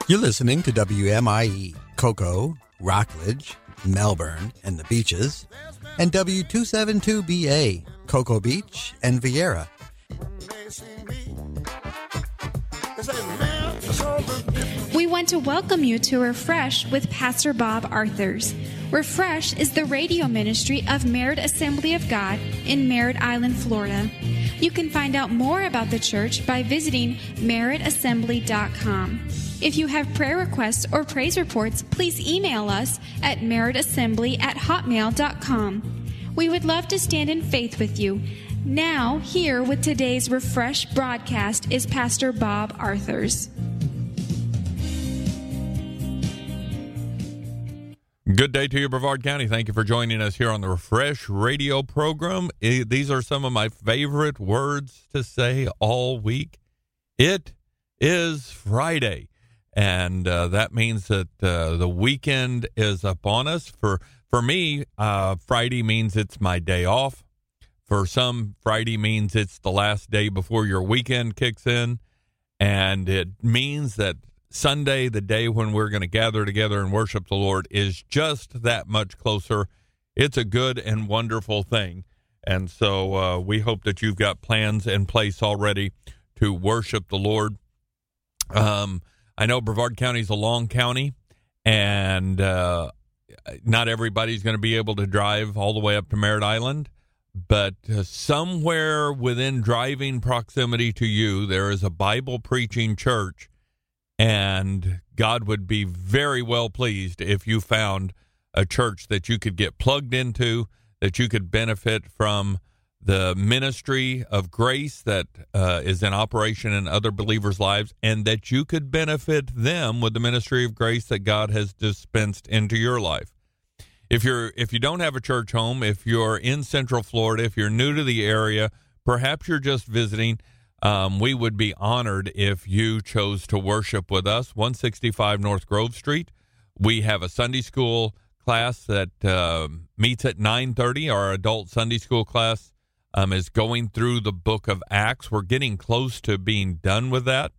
You're listening to WMIE, Cocoa, Rockledge, Melbourne, and the Beaches, and W272BA, Cocoa Beach and Vieira. We want to welcome you to Refresh with Pastor Bob Arthurs. Refresh is the radio ministry of Merritt Assembly of God in Merritt Island, Florida. You can find out more about the church by visiting merrittassembly.com. If you have prayer requests or praise reports, please email us at merrittassembly@hotmail.com. We would love to stand in faith with you. Now, here with today's Refresh broadcast is Pastor Bob Arthurs. Good day to you, Brevard County. Thank you for joining us here on the Refresh radio program. These are some of my favorite words to say all week. It is Friday, and that means that the weekend is upon us. For me, Friday means it's my day off. For some, Friday means it's the last day before your weekend kicks in, and it means that Sunday, the day when we're going to gather together and worship the Lord, is just that much closer. It's a good and wonderful thing. And so we hope that you've got plans in place already to worship the Lord. I know Brevard County is a long county, and not everybody's going to be able to drive all the way up to Merritt Island. But somewhere within driving proximity to you, there is a Bible-preaching church. And God would be very well pleased if you found a church that you could get plugged into, that you could benefit from the ministry of grace that is in operation in other believers' lives, and that you could benefit them with the ministry of grace that God has dispensed into your life. If you don't have a church home, if you're in Central Florida, if you're new to the area, perhaps you're just visiting, we would be honored if you chose to worship with us. 165 North Grove Street. We have a Sunday school class that meets at 9:30. Our adult Sunday school class is going through the book of Acts. We're getting close to being done with that.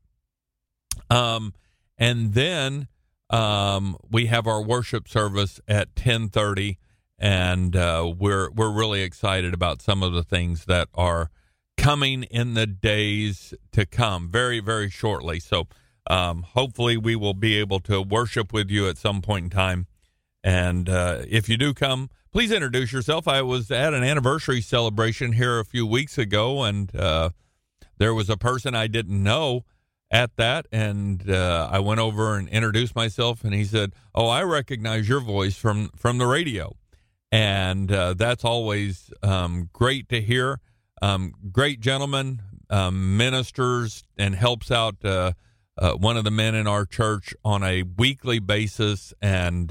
And then we have our worship service at 10:30, and we're really excited about some of the things that are coming in the days to come very, very shortly. So hopefully we will be able to worship with you at some point in time. And if you do come, please introduce yourself. I was at an anniversary celebration here a few weeks ago, and there was a person I didn't know at that, and I went over and introduced myself, and he said, "Oh, I recognize your voice from the radio." And that's always great to hear. Great gentleman, ministers, and helps out one of the men in our church on a weekly basis, and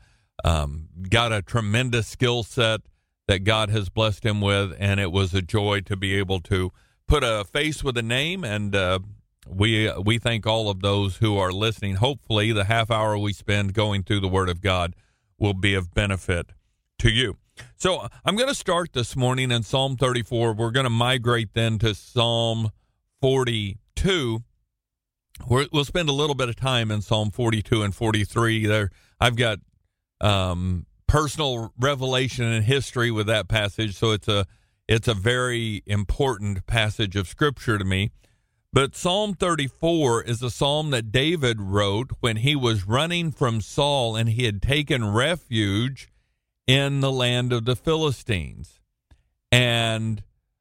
got a tremendous skill set that God has blessed him with, and it was a joy to be able to put a face with a name, and we thank all of those who are listening. Hopefully the half hour we spend going through the Word of God will be of benefit to you. So I'm going to start this morning in Psalm 34. We're going to migrate then to Psalm 42. We'll spend a little bit of time in Psalm 42 and 43. There, I've got personal revelation and history with that passage, so it's a very important passage of Scripture to me. But Psalm 34 is a psalm that David wrote when he was running from Saul and he had taken refuge in the land of the Philistines. And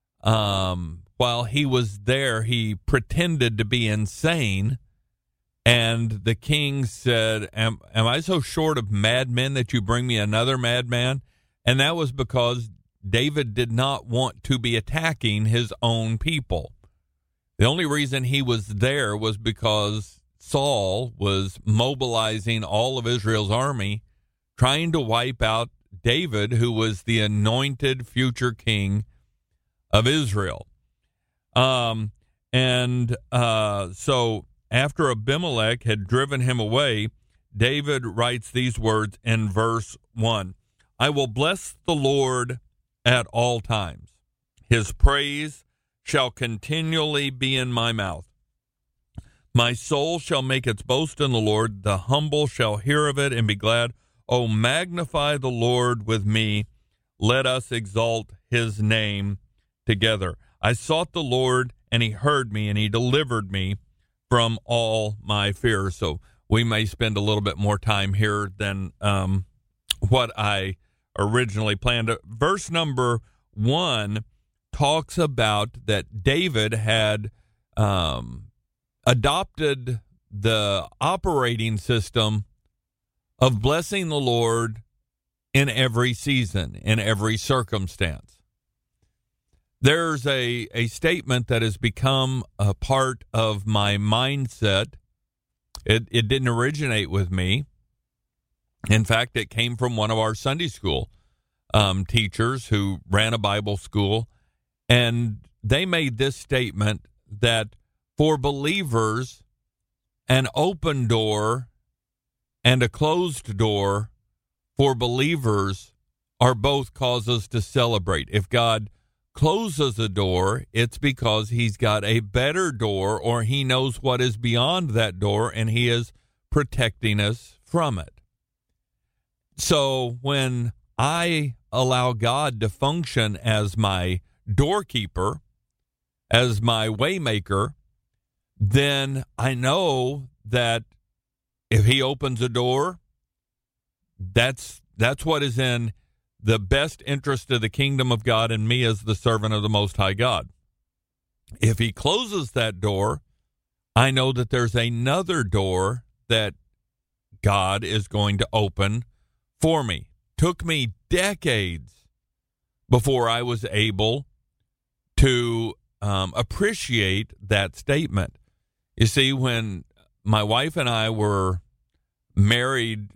while he was there, he pretended to be insane. And the king said, am I so short of madmen that you bring me another madman? And that was because David did not want to be attacking his own people. The only reason he was there was because Saul was mobilizing all of Israel's army, trying to wipe out David, who was the anointed future king of Israel. So after Abimelech had driven him away, David writes these words in verse 1. I will bless the Lord at all times. His praise shall continually be in my mouth. My soul shall make its boast in the Lord. The humble shall hear of it and be glad. Oh, magnify the Lord with me. Let us exalt his name together. I sought the Lord, and he heard me, and he delivered me from all my fears. So we may spend a little bit more time here than what I originally planned. Verse number 1 talks about that David had adopted the operating system of blessing the Lord in every season, in every circumstance. There's a statement that has become a part of my mindset. It didn't originate with me. In fact, it came from one of our Sunday school teachers who ran a Bible school, and they made this statement that for believers, an open door and a closed door for believers are both causes to celebrate. If God closes a door, it's because he's got a better door, or he knows what is beyond that door, and he is protecting us from it. So when I allow God to function as my doorkeeper, as my waymaker, then I know that if he opens a door, that's what is in the best interest of the kingdom of God and me as the servant of the Most High God. If he closes that door, I know that there's another door that God is going to open for me. Took me decades before I was able to appreciate that statement. You see, when my wife and I were married,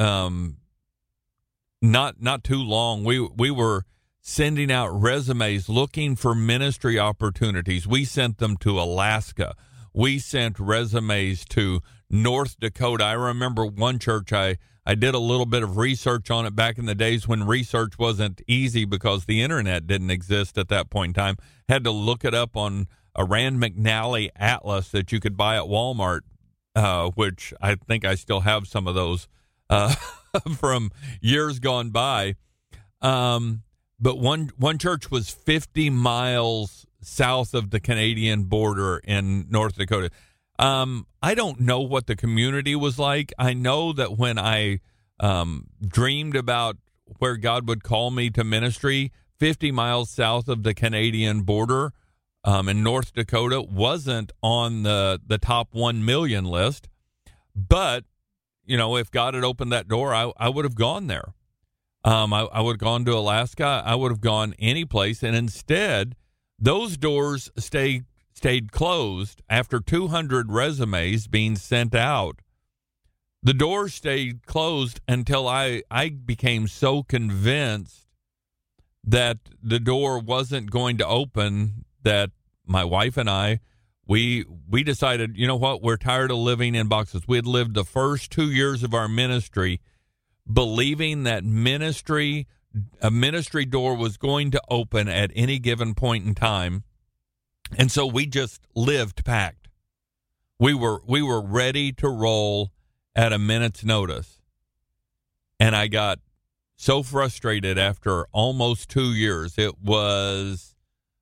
not too long, we were sending out resumes looking for ministry opportunities. We sent them to Alaska. We sent resumes to North Dakota. I remember one church, I did a little bit of research on it back in the days when research wasn't easy because the internet didn't exist at that point in time. Had to look it up on a Rand McNally atlas that you could buy at Walmart, which I think I still have some of those from years gone by. But one church was 50 miles south of the Canadian border in North Dakota. I don't know what the community was like. I know that when I dreamed about where God would call me to ministry, 50 miles south of the Canadian border in North Dakota wasn't on the top 1 million list. But, you know, if God had opened that door, I would have gone there. I would have gone to Alaska. I would have gone any place. And instead, those doors stayed closed after 200 resumes being sent out. The doors stayed closed until I became so convinced that the door wasn't going to open that my wife and I, we decided, you know what, we're tired of living in boxes. We had lived the first 2 years of our ministry believing that a ministry door was going to open at any given point in time. And so we just lived packed. We were ready to roll at a minute's notice. And I got so frustrated after almost 2 years. It was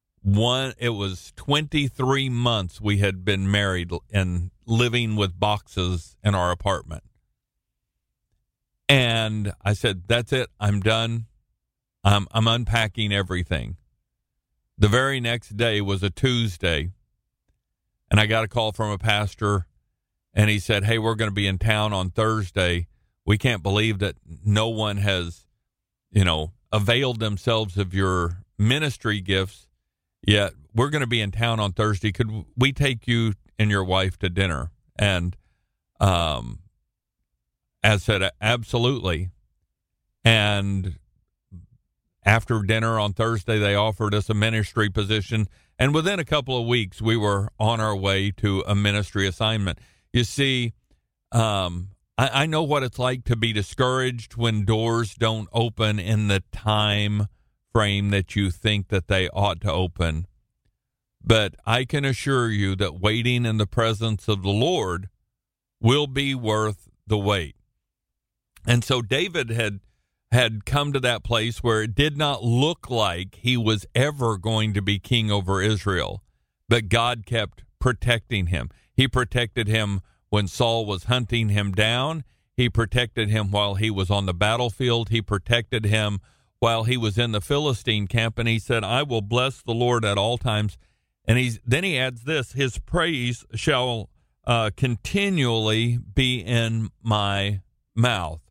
23 months we had been married and living with boxes in our apartment. And I said, that's it. I'm done. I'm unpacking everything. The very next day was a Tuesday, and I got a call from a pastor, and he said, hey, we're going to be in town on Thursday. We can't believe that no one has, availed themselves of your ministry gifts yet. We're going to be in town on Thursday. Could we take you and your wife to dinner? And I said, absolutely. And after dinner on Thursday, they offered us a ministry position. And within a couple of weeks, we were on our way to a ministry assignment. You see, I know what it's like to be discouraged when doors don't open in the time frame that you think that they ought to open. But I can assure you that waiting in the presence of the Lord will be worth the wait. And so David had come to that place where it did not look like he was ever going to be king over Israel, but God kept protecting him. He protected him when Saul was hunting him down. He protected him while he was on the battlefield. He protected him while he was in the Philistine camp. And he said, I will bless the Lord at all times. And then he adds this, his praise shall continually be in my mouth.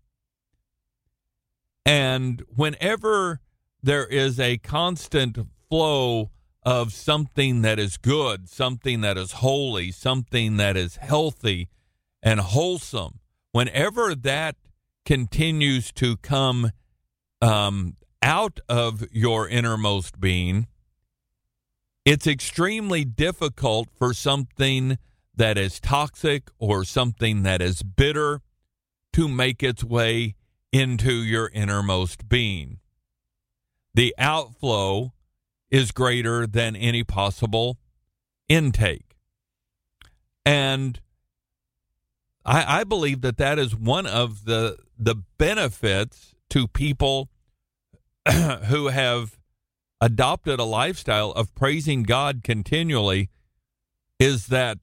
And whenever there is a constant flow of something that is good, something that is holy, something that is healthy and wholesome, whenever that continues to come out of your innermost being, it's extremely difficult for something that is toxic or something that is bitter to make its way into your innermost being. The outflow is greater than any possible intake. And I believe that is one of the benefits to people who have adopted a lifestyle of praising God continually, is that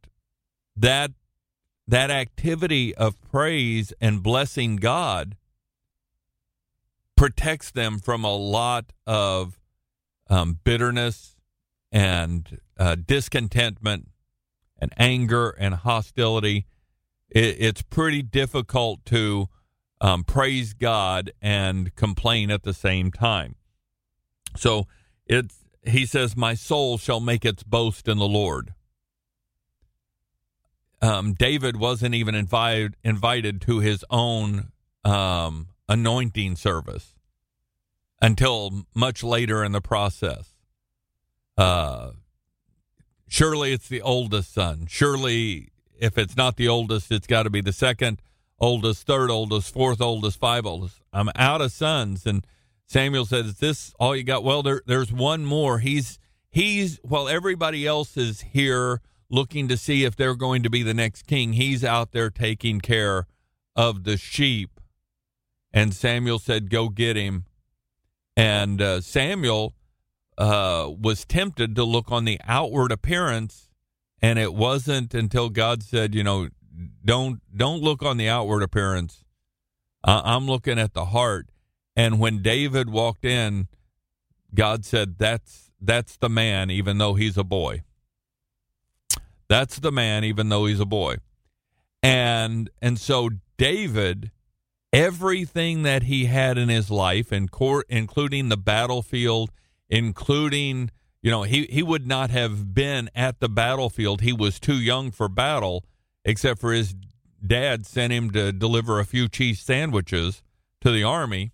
activity of praise and blessing God protects them from a lot of bitterness and discontentment and anger and hostility. It's pretty difficult to praise God and complain at the same time. So he says, my soul shall make its boast in the Lord. David wasn't even invited to his own anointing service until much later in the process. Surely it's the oldest son. Surely if it's not the oldest, it's got to be the second oldest, third oldest, fourth oldest, five oldest. I'm out of sons. And Samuel said, is this all you got? Well, there's one more. He's while everybody else is here looking to see if they're going to be the next king, he's out there taking care of the sheep. And Samuel said, go get him. And Samuel was tempted to look on the outward appearance, and it wasn't until God said, don't look on the outward appearance. I'm looking at the heart. And when David walked in, God said, that's the man, even though he's a boy. That's the man, even though he's a boy. And so David, everything that he had in his life, including the battlefield, including, he would not have been at the battlefield. He was too young for battle, except for his dad sent him to deliver a few cheese sandwiches to the army.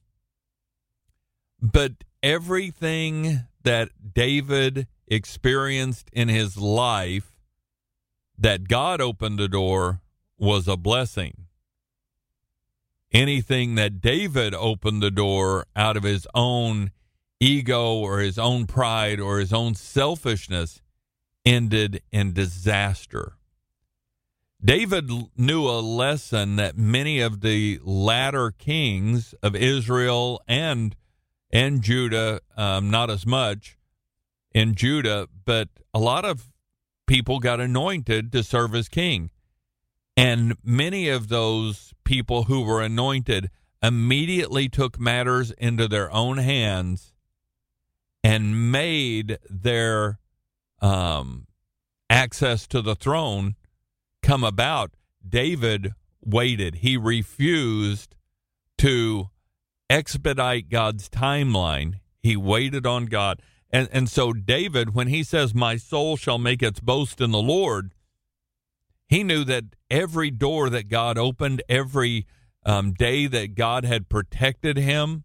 But everything that David experienced in his life that God opened the door was a blessing. Anything that David opened the door out of his own ego or his own pride or his own selfishness ended in disaster. David knew a lesson that many of the latter kings of Israel and Judah, not as much in Judah, but a lot of people got anointed to serve as king. And many of those people who were anointed immediately took matters into their own hands and made their access to the throne come about. David waited. He refused to expedite God's timeline. He waited on God. And so David, when he says, my soul shall make its boast in the Lord, he knew that every door that God opened, every day that God had protected him,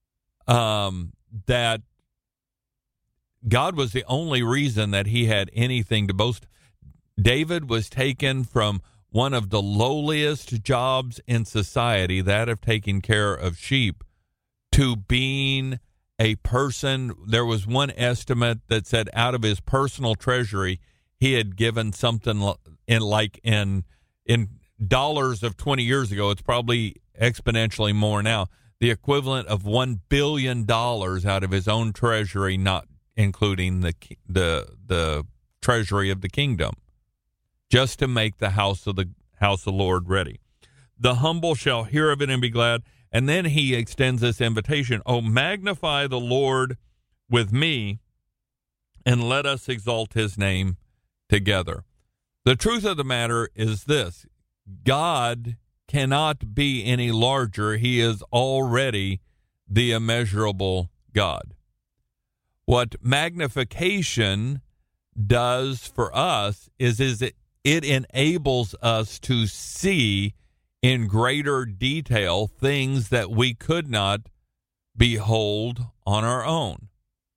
that God was the only reason that he had anything to boast. David was taken from one of the lowliest jobs in society, that of taking care of sheep, to being a person, there was one estimate that said out of his personal treasury, he had given something in dollars of 20 years ago. It's probably exponentially more now. The equivalent of $1 billion out of his own treasury, not including the treasury of the kingdom, just to make the house of the Lord ready. The humble shall hear of it and be glad. And then he extends this invitation, oh, magnify the Lord with me, and let us exalt his name together. The truth of the matter is this: God cannot be any larger. He is already the immeasurable God. What magnification does for us is it enables us to see in greater detail things that we could not behold on our own.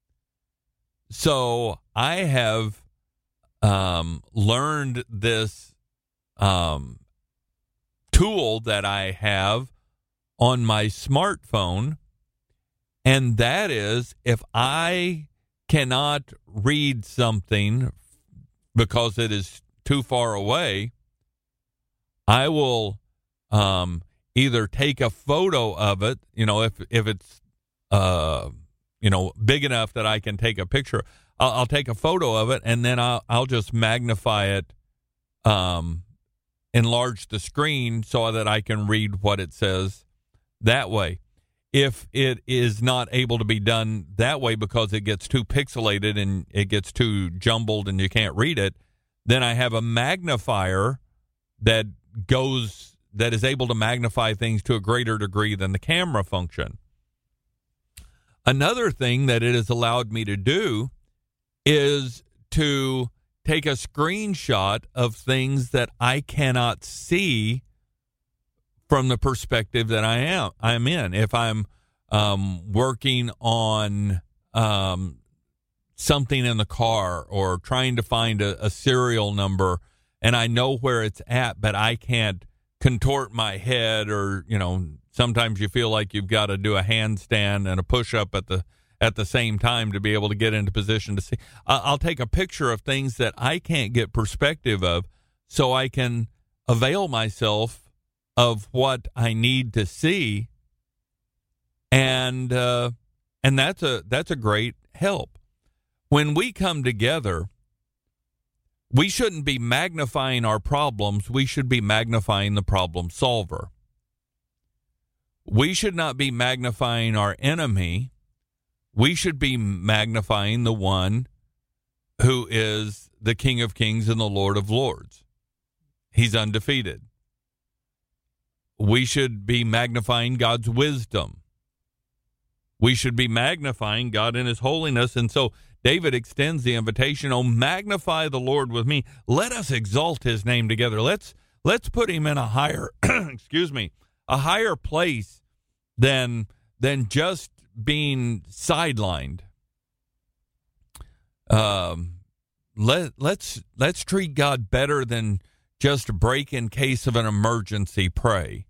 So I have learned this tool that I have on my smartphone, and that is, if I cannot read something because it is too far away, I will either take a photo of it, if it's big enough that I can take a picture. I'll take a photo of it, and then I'll just magnify it, enlarge the screen so that I can read what it says that way. If it is not able to be done that way because it gets too pixelated and it gets too jumbled and you can't read it, then I have a magnifier that is able to magnify things to a greater degree than the camera function. Another thing that it has allowed me to do is to take a screenshot of things that I cannot see from the perspective that I'm in. If I'm working on something in the car or trying to find a serial number, and I know where it's at, but I can't contort my head, or sometimes you feel like you've got to do a handstand and a push-up at the same time to be able to get into position to see. I'll take a picture of things that I can't get perspective of, so I can avail myself of what I need to see, and that's a great help. When we come together, we shouldn't be magnifying our problems. We should be magnifying the problem solver. We should not be magnifying our enemy. We should be magnifying the one who is the King of Kings and the Lord of Lords. He's undefeated. We should be magnifying God's wisdom. We should be magnifying God in his holiness. And so David extends the invitation, oh, magnify the Lord with me. Let us exalt his name together. Let's put him in a higher, a higher place than just being sidelined. Let's treat God better than just break in case of an emergency pray.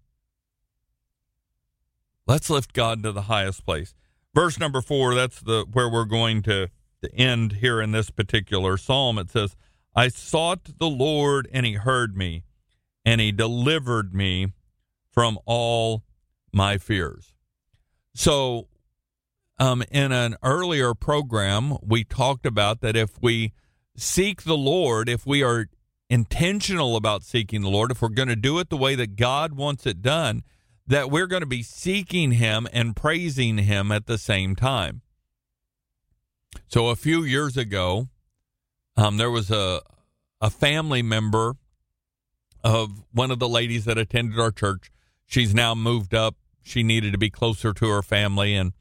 Let's lift God to the highest place. Verse number 4, that's where we're going to end here in this particular psalm. It says, I sought the Lord, and he heard me, and he delivered me from all my fears. So in an earlier program, we talked about that if we seek the Lord, if we are intentional about seeking the Lord, if we're going to do it the way that God wants it done, that we're going to be seeking him and praising him at the same time. So a few years ago, there was a family member of one of the ladies that attended our church. She's now moved up. She needed to be closer to her family, and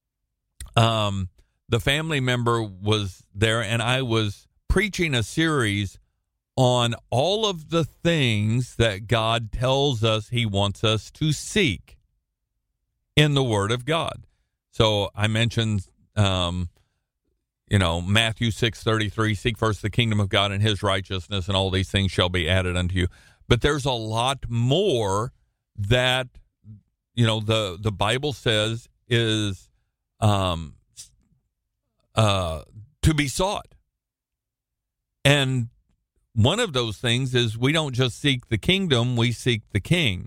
the family member was there, and I was preaching a series on all of the things that God tells us he wants us to seek in the Word of God. So I mentioned, Matthew 6:33, seek first the kingdom of God and his righteousness, and all these things shall be added unto you. But there's a lot more that, the Bible says is to be sought. And one of those things is we don't just seek the kingdom, we seek the king.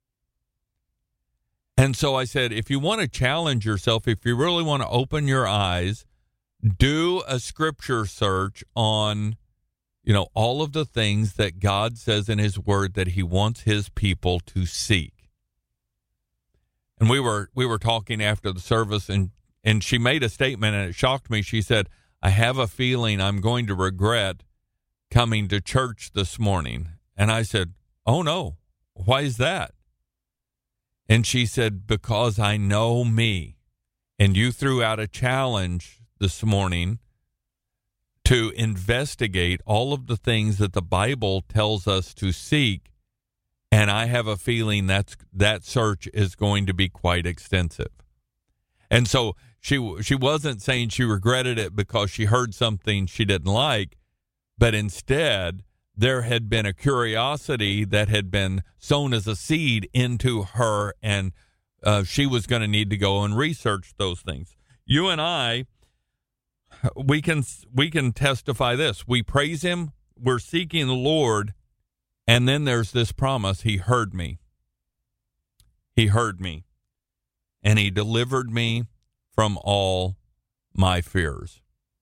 And so I said, if you want to challenge yourself, if you really want to open your eyes, do a scripture search on, all of the things that God says in his word that he wants his people to seek. And we were talking after the service, and she made a statement, and it shocked me. She said, I have a feeling I'm going to regret coming to church this morning. And I said, oh no, why is that? And she said, because I know me. And you threw out a challenge this morning to investigate all of the things that the Bible tells us to seek. And I have a feeling that search is going to be quite extensive. And so she wasn't saying she regretted it because she heard something she didn't like, but instead there had been a curiosity that had been sown as a seed into her, and she was going to need to go and research those things. You and I, we can testify this. We praise him, we're seeking the Lord, and then there's this promise, he heard me. He heard me, and he delivered me from all my fears.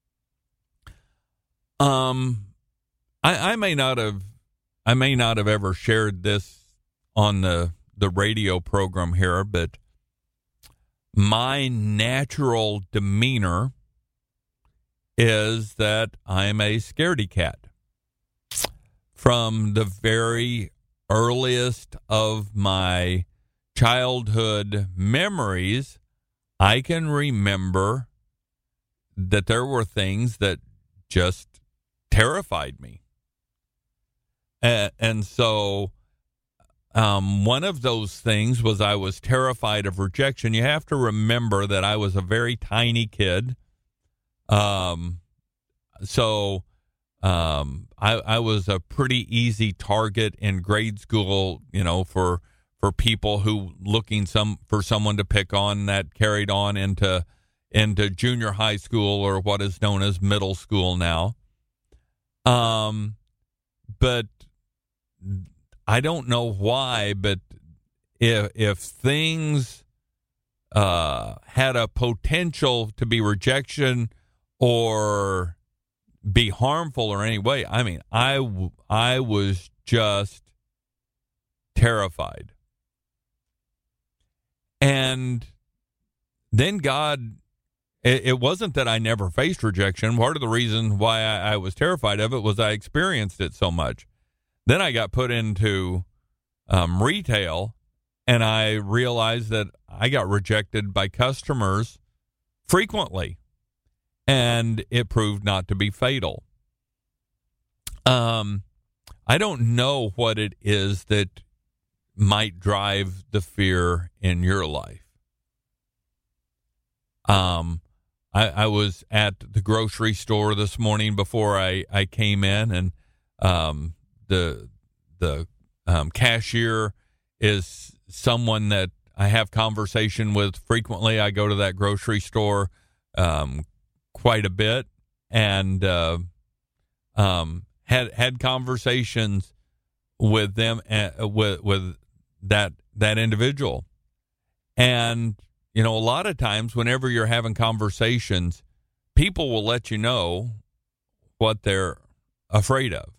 I may not have ever shared this on the radio program here, but my natural demeanor is that I'm a scaredy cat. From the very earliest of my childhood memories, I can remember that there were things that just terrified me. And so one of those things was I was terrified of rejection. You have to remember that I was a very tiny kid. I was a pretty easy target in grade school, for people who looking for someone to pick on. That carried on into junior high school, or what is known as middle school now. But I don't know why, but if things had a potential to be rejection or be harmful or any way, I was just terrified. And then God, it wasn't that I never faced rejection. Part of the reason why I was terrified of it was I experienced it so much. Then I got put into retail, and I realized that I got rejected by customers frequently, and it proved not to be fatal. I don't know what it is that might drive the fear in your life. I was at the grocery store this morning before I came in, and the cashier is someone that I have conversation with frequently. I go to that grocery store quite a bit, and had conversations with them, with that individual. And a lot of times whenever you're having conversations, people will let you know what they're afraid of.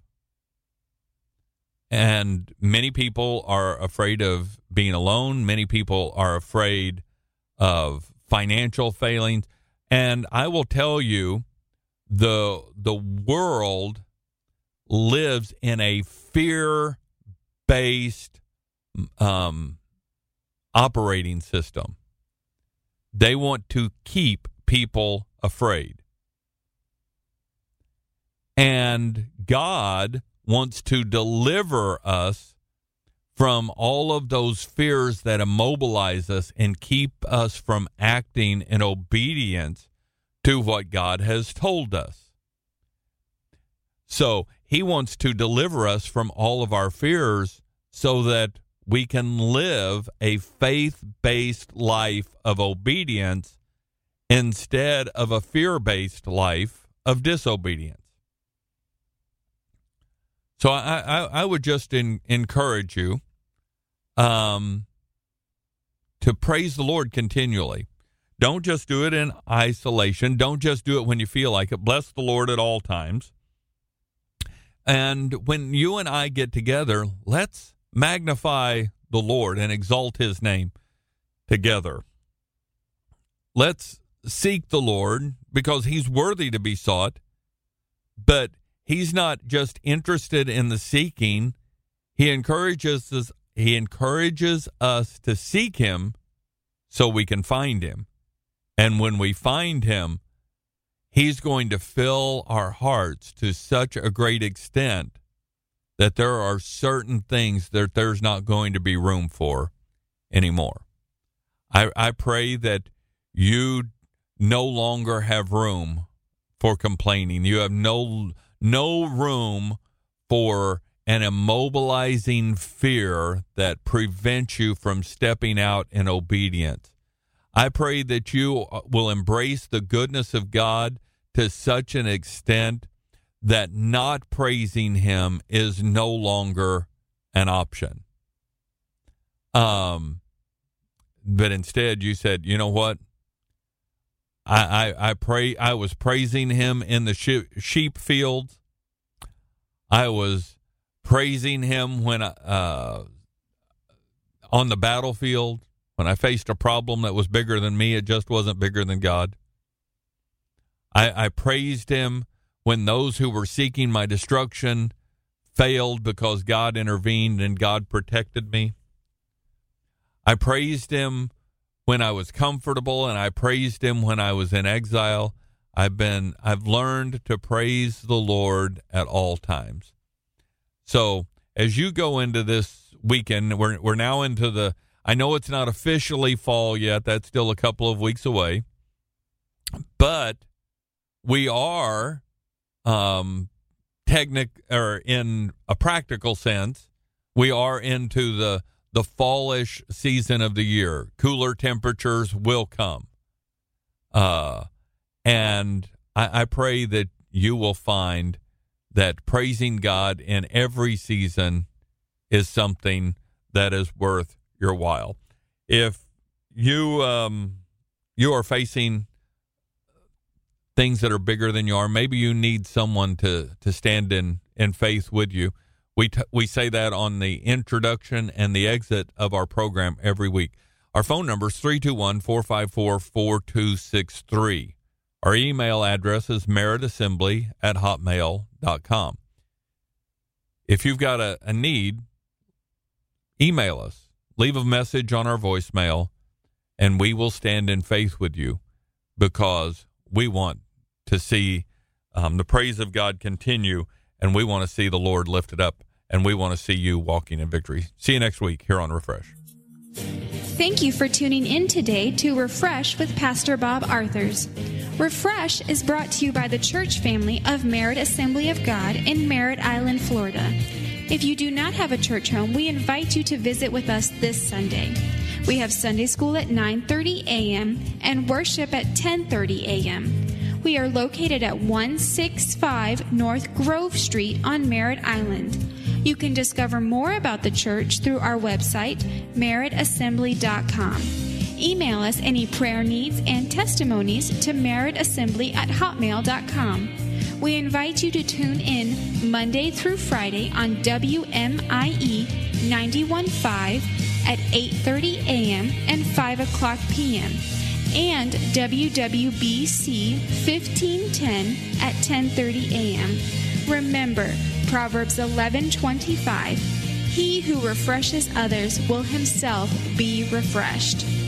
And many people are afraid of being alone. Many people are afraid of financial failings. And I will tell you, the world lives in a fear-based operating system. They want to keep people afraid. And God wants to deliver us from all of those fears that immobilize us and keep us from acting in obedience to what God has told us. So he wants to deliver us from all of our fears so that we can live a faith-based life of obedience instead of a fear-based life of disobedience. So I would just encourage you to praise the Lord continually. Don't just do it in isolation. Don't just do it when you feel like it. Bless the Lord at all times. And when you and I get together, let's magnify the Lord and exalt his name together. Let's seek the Lord because he's worthy to be sought, but he's not just interested in the seeking. He encourages us to seek him so we can find him. And when we find him, he's going to fill our hearts to such a great extent that there are certain things that there's not going to be room for anymore. I pray that you no longer have room for complaining. You have no room for an immobilizing fear that prevents you from stepping out in obedience. I pray that you will embrace the goodness of God to such an extent that not praising him is no longer an option. But instead you said, you know what? I was praising him in the sheep fields. I was praising him when on the battlefield. When I faced a problem that was bigger than me, it just wasn't bigger than God. I praised him when those who were seeking my destruction failed because God intervened and God protected me. I praised him when I was comfortable, and I praised him when I was in exile. I've learned to praise the Lord at all times. So as you go into this weekend, we're now into I know it's not officially fall yet. That's still a couple of weeks away. But we are, in a practical sense, we are into the fallish season of the year. Cooler temperatures will come. And I pray that you will find that praising God in every season is something that is worth your while. If you are facing things that are bigger than you are, maybe you need someone to stand in faith with you. We say that on the introduction and the exit of our program every week. Our phone number is 321-454-4263. Our email address is meritassembly@hotmail.com. If you've got a need, email us. Leave a message on our voicemail, and we will stand in faith with you because we want to see the praise of God continue, and we want to see the Lord lifted up, and we want to see you walking in victory. See you next week here on Refresh. Thank you for tuning in today to Refresh with Pastor Bob Arthurs. Refresh is brought to you by the church family of Merit Assembly of God in Merritt Island, Florida. If you do not have a church home, we invite you to visit with us this Sunday. We have Sunday school at 9:30 a.m. and worship at 10:30 a.m. We are located at 165 North Grove Street on Merritt Island. You can discover more about the church through our website, meritassembly.com. Email us any prayer needs and testimonies to meritassembly@hotmail.com. We invite you to tune in Monday through Friday on WMIE 91.5 at 8:30 a.m. and 5 o'clock p.m. and WWBC 1510 at 10:30 a.m. Remember, Proverbs 11:25, he who refreshes others will himself be refreshed.